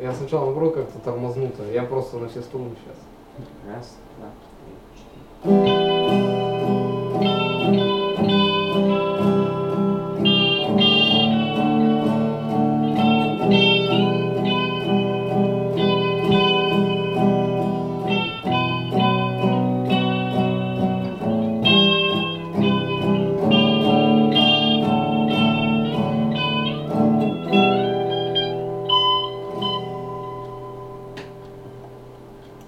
Я сначала наоборот как-то тормознуто. Я просто на все струны сейчас. Раз, два, три, четыре.